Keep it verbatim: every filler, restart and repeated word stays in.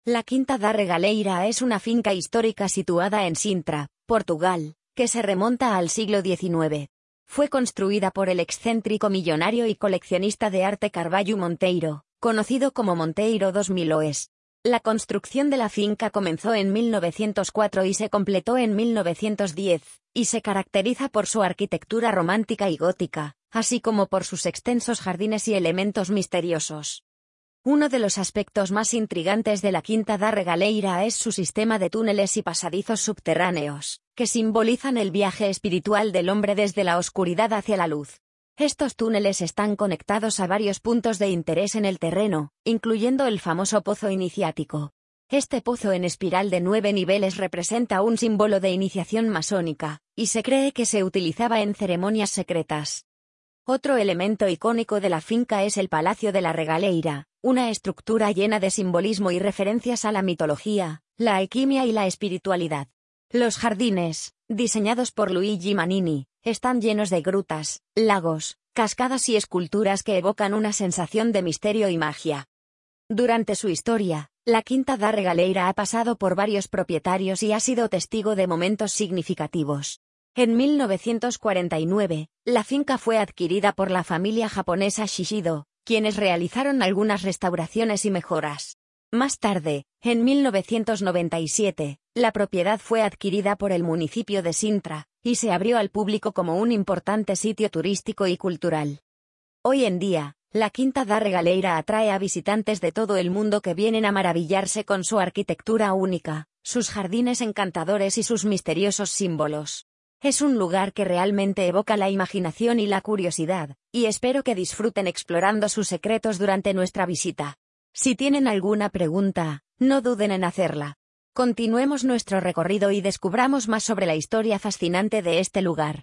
La Quinta da Regaleira es una finca histórica situada en Sintra, Portugal, que se remonta al siglo diecinueve. Fue construida por el excéntrico millonario y coleccionista de arte Carvalho Monteiro, conocido como Monteiro dos Milhões. La construcción de la finca comenzó en mil novecientos cuatro y se completó en mil novecientos diez, y se caracteriza por su arquitectura romántica y gótica, así como por sus extensos jardines y elementos misteriosos. Uno de los aspectos más intrigantes de la Quinta da Regaleira es su sistema de túneles y pasadizos subterráneos, que simbolizan el viaje espiritual del hombre desde la oscuridad hacia la luz. Estos túneles están conectados a varios puntos de interés en el terreno, incluyendo el famoso pozo iniciático. Este pozo en espiral de nueve niveles representa un símbolo de iniciación masónica, y se cree que se utilizaba en ceremonias secretas. Otro elemento icónico de la finca es el Palacio de la Regaleira, una estructura llena de simbolismo y referencias a la mitología, la alquimia y la espiritualidad. Los jardines, diseñados por Luigi Manini, están llenos de grutas, lagos, cascadas y esculturas que evocan una sensación de misterio y magia. Durante su historia, la Quinta da Regaleira ha pasado por varios propietarios y ha sido testigo de momentos significativos. En mil novecientos cuarenta y nueve, la finca fue adquirida por la familia japonesa Shishido, quienes realizaron algunas restauraciones y mejoras. Más tarde, en mil novecientos noventa y siete, la propiedad fue adquirida por el municipio de Sintra, y se abrió al público como un importante sitio turístico y cultural. Hoy en día, la Quinta da Regaleira atrae a visitantes de todo el mundo que vienen a maravillarse con su arquitectura única, sus jardines encantadores y sus misteriosos símbolos. Es un lugar que realmente evoca la imaginación y la curiosidad, y espero que disfruten explorando sus secretos durante nuestra visita. Si tienen alguna pregunta, no duden en hacerla. Continuemos nuestro recorrido y descubramos más sobre la historia fascinante de este lugar.